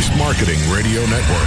Voice Marketing Radio Network.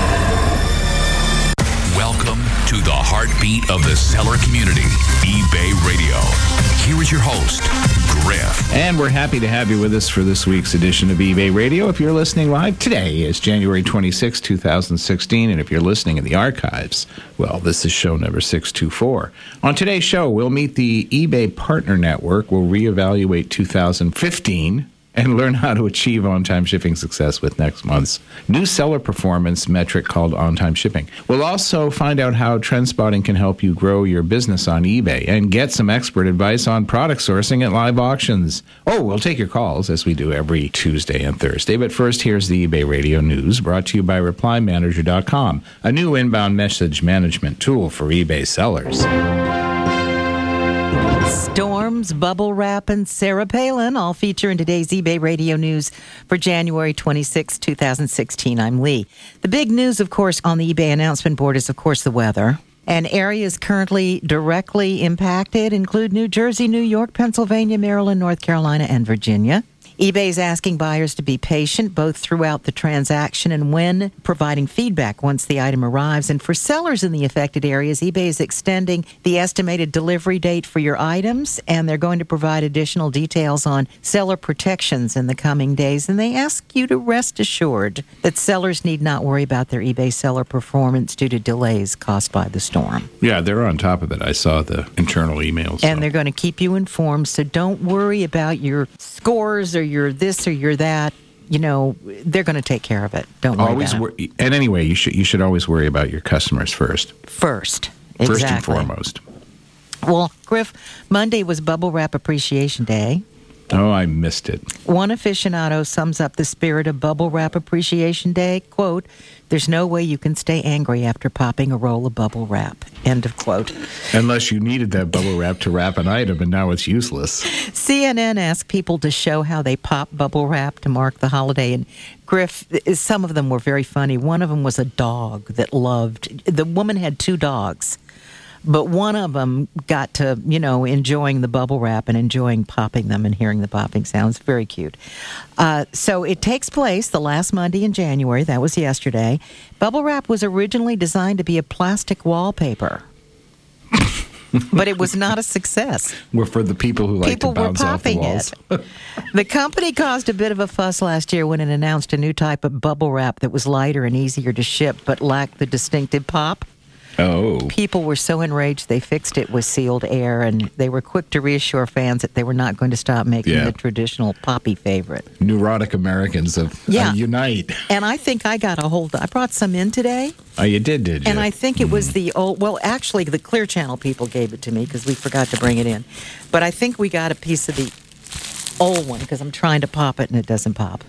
Welcome to the heartbeat of the seller community, eBay Radio. Here is your host, Griff. And we're happy to have you with us for this week's edition of eBay Radio. If you're listening live, today is January 26, 2016. And if you're listening in the archives, well, this is show number 624. On today's show, we'll meet the eBay Partner Network. We'll reevaluate 2015 and learn how to achieve on-time shipping success with next month's new seller performance metric called on-time shipping. We'll also find out how trend spotting can help you grow your business on eBay and get some expert advice on product sourcing at live auctions. Oh, we'll take your calls as we do every Tuesday and Thursday. But first, here's the eBay Radio News brought to you by ReplyManager.com, a new inbound message management tool for eBay sellers. Storms, bubble wrap, and Sarah Palin all feature in today's eBay Radio News for January 26, 2016. I'm Lee. The big news, of course, on the eBay announcement board is, of course, the weather. And areas currently directly impacted include New Jersey, New York, Pennsylvania, Maryland, North Carolina, and Virginia. eBay is asking buyers to be patient both throughout the transaction and when providing feedback once the item arrives. And for sellers in the affected areas, eBay is extending the estimated delivery date for your items, and they're going to provide additional details on seller protections in the coming days. And they ask you to rest assured that sellers need not worry about their eBay seller performance due to delays caused by the storm. Yeah, they're on top of it. I saw the internal emails. And they're going to keep you informed, so don't worry about your scores or your this or your that. You know, they're going to take care of it. Don't worry about it. And anyway, you should always worry about your customers first. First, exactly. First and foremost. Well, Griff, Monday was Bubble Wrap Appreciation Day. Oh, I missed it. One aficionado sums up the spirit of Bubble Wrap Appreciation Day, quote, "There's no way you can stay angry after popping a roll of bubble wrap," end of quote. Unless you needed that bubble wrap to wrap an item and now it's useless. CNN asked people to show how they pop bubble wrap to mark the holiday. And Griff, some of them were very funny. One of them was a dog that loved, the woman had two dogs. But one of them got to, enjoying the bubble wrap and enjoying popping them and hearing the popping sounds. Very cute. So it takes place the last Monday in January. That was yesterday. Bubble wrap was originally designed to be a plastic wallpaper. But it was not a success. We're for the people who like to bounce off the walls. The company caused a bit of a fuss last year when it announced a new type of bubble wrap that was lighter and easier to ship but lacked the distinctive pop. Oh. People were so enraged they fixed it with sealed air, and they were quick to reassure fans that they were not going to stop making the traditional poppy favorite. Neurotic Americans unite. And I think I got I brought some in today. Oh, you did you? And I think it was the old, well, actually the Clear Channel people gave it to me because we forgot to bring it in. But I think we got a piece of the old one because I'm trying to pop it and it doesn't pop.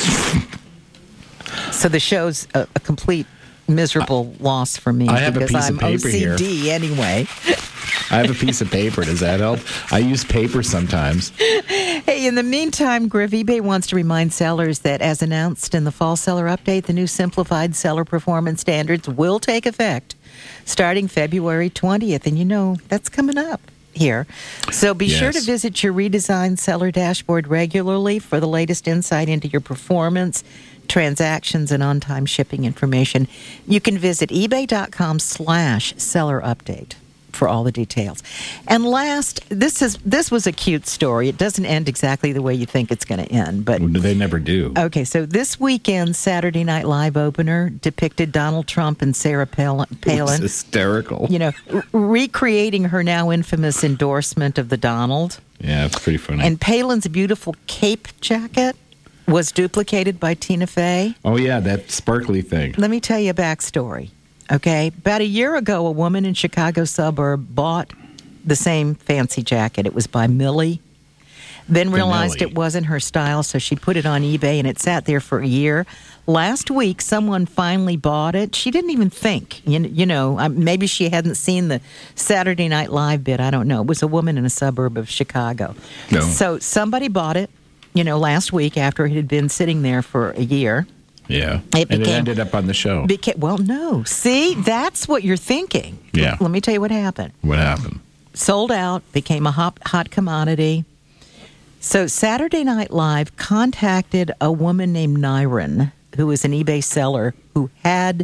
So the show's a complete miserable loss for me. I have a piece of paper here. I'm OCD here. Anyway. I have a piece of paper. Does that help? I use paper sometimes. Hey, in the meantime, Griff, eBay wants to remind sellers that as announced in the fall seller update, the new simplified seller performance standards will take effect starting February 20th. And that's coming up here. So be sure to visit your redesigned seller dashboard regularly for the latest insight into your performance, transactions, and on-time shipping information. You can visit ebay.com/seller update for all the details. And last, this was a cute story. It doesn't end exactly the way you think it's going to end, but they never do. Okay, so this weekend's Saturday Night Live opener depicted Donald Trump and Sarah Palin. It's hysterical. Recreating her now infamous endorsement of the Donald. Yeah, it's pretty funny. And Palin's beautiful cape jacket was duplicated by Tina Fey. Oh, yeah, that sparkly thing. Let me tell you a backstory, okay? About a year ago, a woman in Chicago suburb bought the same fancy jacket. It was by Millie. Then realized it wasn't her style, so she put it on eBay, and it sat there for a year. Last week, someone finally bought it. She didn't even think. Maybe she hadn't seen the Saturday Night Live bit. I don't know. It was a woman in a suburb of Chicago. No. So somebody bought it. Last week after it had been sitting there for a year. Yeah. It ended up on the show. Well, no. See, that's what you're thinking. Yeah. Let me tell you what happened. What happened? Sold out, became a hot commodity. So Saturday Night Live contacted a woman named Nyron who is an eBay seller who had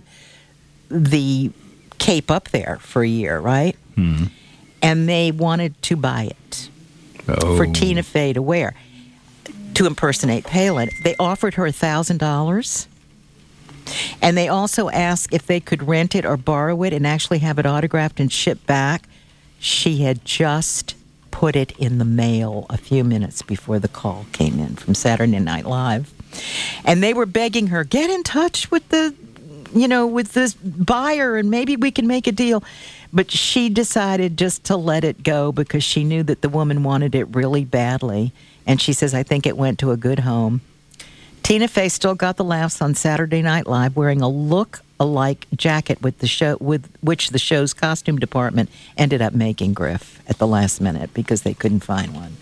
the cape up there for a year, right? And they wanted to buy it for Tina Fey to wear, to impersonate Palin. They offered her $1,000. And they also asked if they could rent it or borrow it and actually have it autographed and shipped back. She had just put it in the mail a few minutes before the call came in from Saturday Night Live. And they were begging her, get in touch with with this buyer and maybe we can make a deal. But she decided just to let it go because she knew that the woman wanted it really badly. And she says, I think it went to a good home. Tina Fey still got the laughs on Saturday Night Live wearing a look-alike jacket with which the show's costume department ended up making, Griff, at the last minute because they couldn't find one.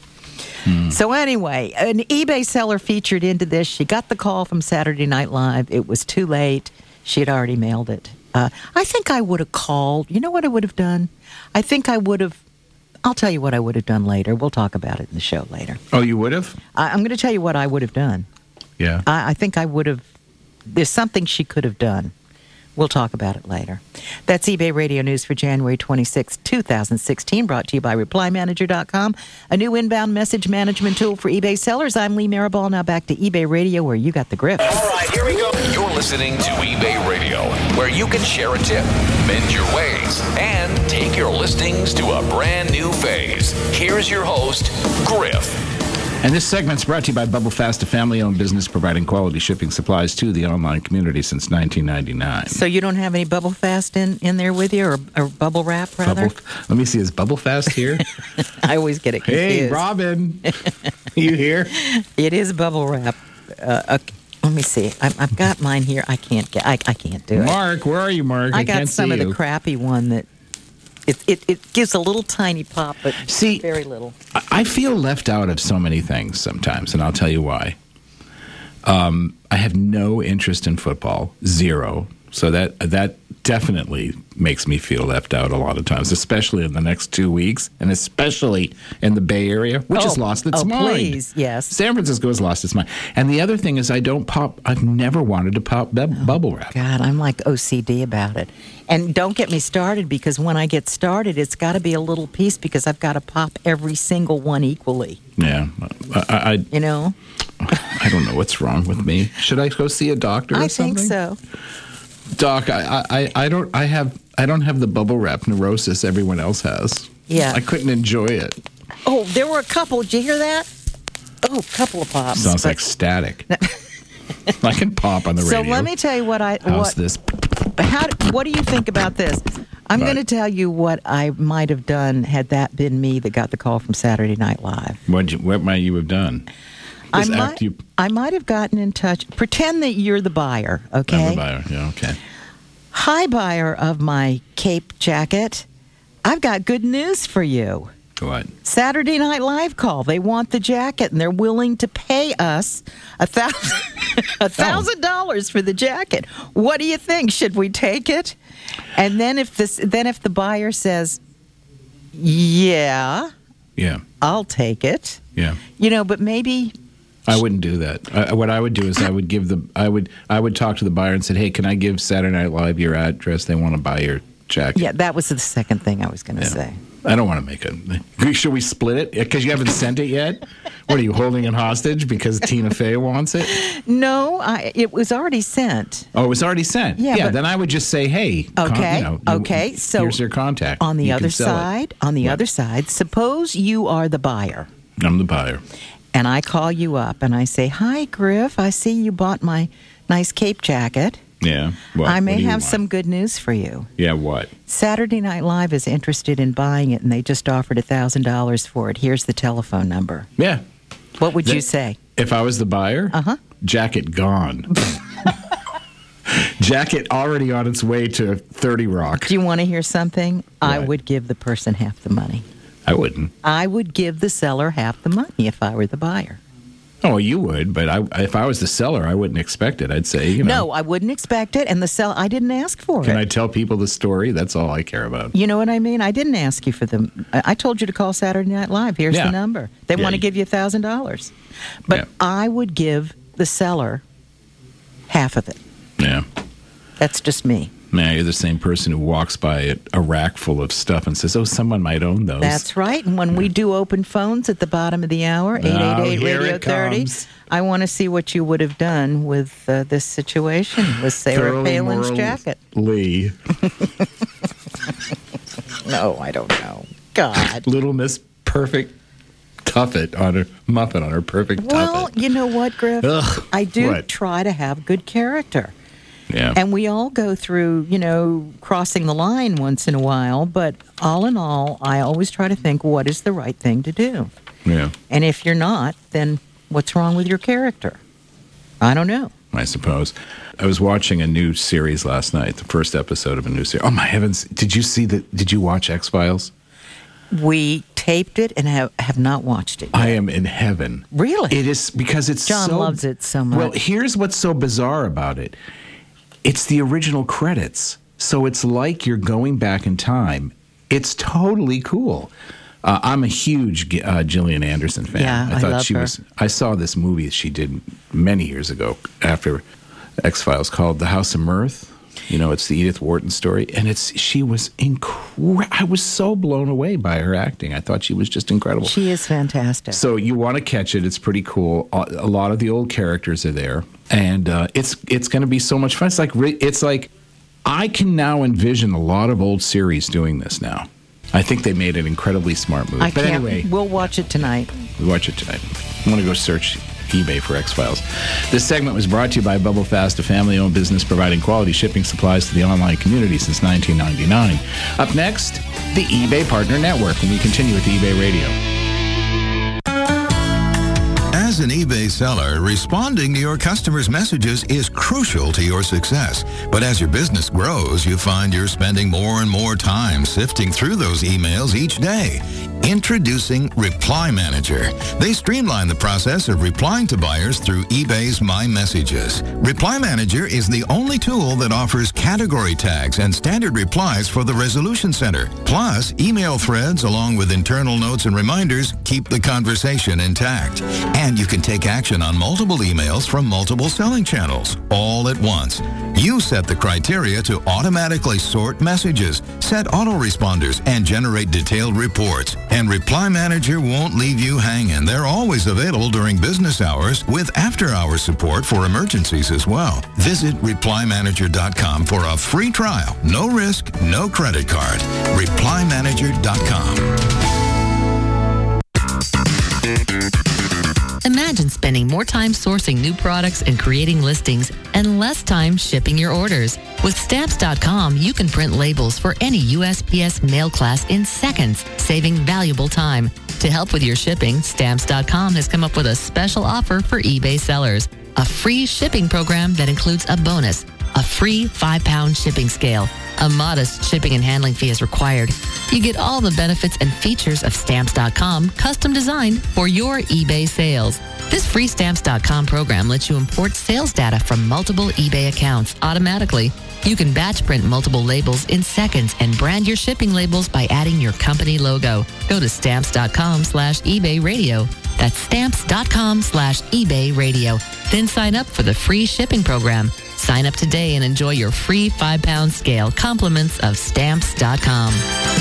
So anyway, an eBay seller featured into this. She got the call from Saturday Night Live. It was too late. She had already mailed it. I think I would have called. You know what I would have done? I think I would have. I'll tell you what I would have done later. We'll talk about it in the show later. Oh, you would have? I'm going to tell you what I would have done. Yeah. I think I would have. There's something she could have done. We'll talk about it later. That's eBay Radio News for January 26, 2016, brought to you by ReplyManager.com, a new inbound message management tool for eBay sellers. I'm Lee Maribal. Now back to eBay Radio, where you got the grip. All right, here we go. You're listening to eBay Radio, where you can share a tip, mend your ways, and take your listings to a brand new phase. Here's your host, Griff. And this segment's brought to you by Bubble Fast, a family-owned business providing quality shipping supplies to the online community since 1999. So you don't have any Bubble Fast in there with you, or Bubble Wrap, rather? Let me see, is Bubble Fast here? I always get it confused. Hey, Robin, you here? It is Bubble Wrap. Let me see. I've got mine here. I can't do it. Mark, where are you, Mark? I got can't some see of you. the crappy one that it gives a little tiny pop, but very little. I feel left out of so many things sometimes, and I'll tell you why. I have no interest in football, zero. So that definitely makes me feel left out a lot of times, especially in the next 2 weeks, and especially in the Bay Area, which has lost its mind. Please, yes. San Francisco has lost its mind. And the other thing is I've never wanted to pop bubble wrap. God, I'm like OCD about it. And don't get me started, because when I get started, it's got to be a little piece because I've got to pop every single one equally. Yeah. I don't know what's wrong with me. Should I go see a doctor or something? I think so. Doc, I don't have the bubble wrap neurosis everyone else has. Yeah. I couldn't enjoy it. Oh, there were a couple. Did you hear that? Oh, a couple of pops. Sounds like static. I can pop on the radio. So let me tell you what this? What do you think about this? I'm going to tell you what I might have done had that been me that got the call from Saturday Night Live. What might you have done? I might have gotten in touch. Pretend that you're the buyer, okay? I'm the buyer, yeah, okay. Hi, buyer of my cape jacket. I've got good news for you. What? Saturday Night Live call. They want the jacket, and they're willing to pay us $1,000 for the jacket. What do you think? Should we take it? And then if the buyer says, yeah, I'll take it. Yeah. But maybe I wouldn't do that. What I would do is I would talk to the buyer and said, "Hey, can I give Saturday Night Live your address? They want to buy your jacket." Yeah, that was the second thing I was going to say. I don't want to make it. Should we split it? Because you haven't sent it yet? What, are you holding it hostage because Tina Fey wants it? No, it was already sent. Oh, it was already sent? Yeah, then I would just say, hey. Okay. So here's your contact. On the other side, suppose you are the buyer. I'm the buyer. And I call you up and I say, hi, Griff, I see you bought my nice cape jacket. Yeah. I may have some good news for you. Yeah, what? Saturday Night Live is interested in buying it, and they just offered $1,000 for it. Here's the telephone number. Yeah. What would you say? If I was the buyer? Jacket gone. Jacket already on its way to 30 Rock. Do you want to hear something? What? I would give the person half the money. I wouldn't. I would give the seller half the money if I were the buyer. Oh, you would, but if I was the seller, I wouldn't expect it. I'd say, No, I wouldn't expect it, and the seller, I didn't ask for it. Can I tell people the story? That's all I care about. You know what I mean? I didn't ask you for them. I told you to call Saturday Night Live. Here's the number. They want to give you $1,000. But I would give the seller half of it. Yeah. That's just me. Man, you're the same person who walks by a rack full of stuff and says, oh, someone might own those. That's right. And when we do open phones at the bottom of the hour, 888-Radio-30, I want to see what you would have done with this situation with Sarah Palin's jacket. Lee. No, I don't know. God. Little Miss Perfect Tuffet on her Muffet on her perfect Tuffet. Well, you know what, Griff? Ugh, I do what? try to have good character. Yeah. And we all go through, crossing the line once in a while. But all in all, I always try to think, what is the right thing to do? Yeah. And if you're not, then what's wrong with your character? I don't know. I suppose. I was watching a new series last night, the first episode of a new series. Oh, my heavens. Did you watch X-Files? We taped it and have not watched it yet. I am in heaven. Really? It is because it's John loves it so much. Well, here's what's so bizarre about it. It's the original credits. So it's like you're going back in time. It's totally cool. I'm a huge Gillian Anderson fan. Yeah, I thought love she her. I saw this movie she did many years ago after X-Files called The House of Mirth. It's the Edith Wharton story, and she was incredible. I was so blown away by her acting. I thought she was just incredible. She is fantastic. So you want to catch it. It's pretty cool. A lot of the old characters are there, and it's going to be so much fun. It's like I can now envision a lot of old series doing this now. I think they made an incredibly smart move. Anyway, we'll watch it tonight. We watch it tonight. I'm going to go search eBay for X-Files. This segment was brought to you by Bubble Fast, a family-owned business providing quality shipping supplies to the online community since 1999. Up next, the eBay Partner Network, when we continue with eBay Radio. As an eBay seller, responding to your customers' messages is crucial to your success. But as your business grows, you find you're spending more and more time sifting through those emails each day. Introducing Reply Manager. They streamline the process of replying to buyers through eBay's My Messages. Reply Manager is the only tool that offers category tags and standard replies for the Resolution Center. Plus, email threads along with internal notes and reminders keep the conversation intact. And you can take action on multiple emails from multiple selling channels, all at once. You set the criteria to automatically sort messages, set autoresponders, and generate detailed reports. And Reply Manager won't leave you hanging. They're always available during business hours with after-hours support for emergencies as well. Visit ReplyManager.com for a free trial. No risk, no credit card. ReplyManager.com. Imagine spending more time sourcing new products and creating listings and less time shipping your orders. With Stamps.com, you can print labels for any USPS mail class in seconds, saving valuable time. To help with your shipping, Stamps.com has come up with a special offer for eBay sellers. A free shipping program that includes a bonus, a free 5-pound shipping scale. A modest shipping and handling fee is required. You get all the benefits and features of Stamps.com, custom designed for your eBay sales. This free Stamps.com program lets you import sales data from multiple eBay accounts automatically. You can batch print multiple labels in seconds and brand your shipping labels by adding your company logo. Go to Stamps.com/eBay Radio. That's Stamps.com/eBay Radio. Then sign up for the free shipping program. Sign up today and enjoy your free 5-pound scale. Compliments of Stamps.com.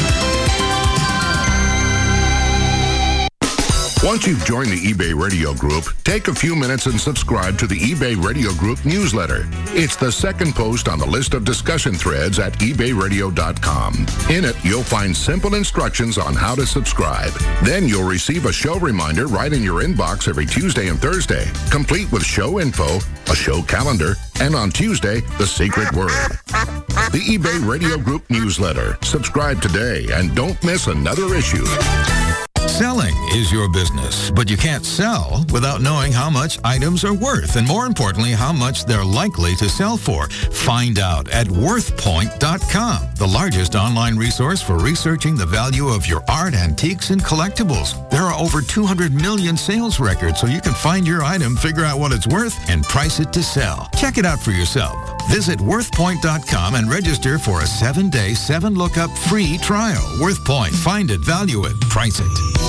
Once you've joined the eBay Radio Group, take a few minutes and subscribe to the eBay Radio Group newsletter. It's the second post on the list of discussion threads at ebayradio.com. In it, you'll find simple instructions on how to subscribe. Then you'll receive a show reminder right in your inbox every Tuesday and Thursday, complete with show info, a show calendar, and on Tuesday, the secret word. The eBay Radio Group newsletter. Subscribe today and don't miss another issue. Selling is your business, but you can't sell without knowing how much items are worth, and more importantly, how much they're likely to sell for. Find out at worthpoint.com, the largest online resource for researching the value of your art, antiques, and collectibles. There are over 200 million sales records, so you can find your item, figure out what it's worth, and price it to sell. Check it out for yourself. Visit worthpoint.com and register for a 7-day, 7-lookup free trial. WorthPoint. Find it, value it, price it.